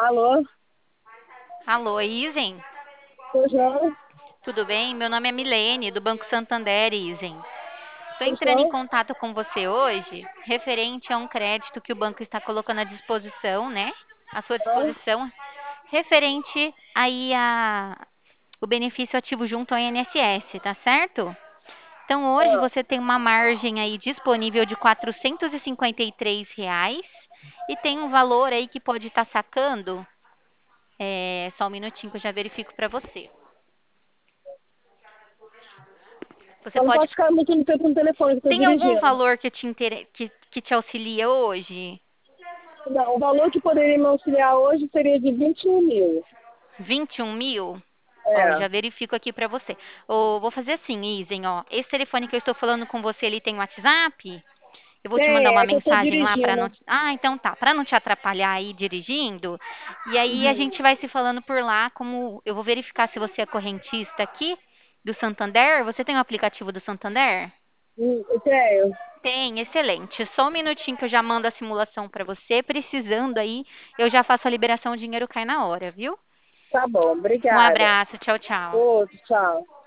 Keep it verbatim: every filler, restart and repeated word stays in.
Alô? Alô, Izen? Sou João? Tudo bem? Meu nome é Milene, do Banco Santander, Izen. Estou Sou entrando em João? contato com você hoje, referente a um crédito que o banco está colocando à disposição, né? À sua Ah, disposição, referente aí a o benefício ativo junto ao I N S S, tá certo? Então hoje ah. você tem uma margem aí disponível de quatrocentos e cinquenta e três reais e tem um valor aí que pode estar sacando. É, só um minutinho que eu já verifico para você. Você Eu não pode. posso ficar muito tempo no telefone, que eu estou Tem algum dirigindo. valor que te, intere- que, que te auxilia hoje? Não, o valor que poderia me auxiliar hoje seria de vinte e um mil. vinte e um mil? Ó, eu É. já verifico aqui para você. Ô, vou fazer assim, Izen, ó. Esse telefone que eu estou falando com você, ele tem WhatsApp? Eu vou te mandar Tem, uma é que eu estou mensagem lá para não. dirigindo. te- Ah, então tá. Para não te atrapalhar aí dirigindo. E aí a Uhum. gente vai se falando por lá, como eu vou verificar se você é correntista aqui do Santander. Você tem o aplicativo do Santander? Hum, eu tenho. Tem, excelente. Só um minutinho que eu já mando a simulação para você. Precisando aí, eu já faço a liberação, o dinheiro cai na hora, viu? Tá bom, Um obrigada. abraço, tchau, tchau. Outro, tchau.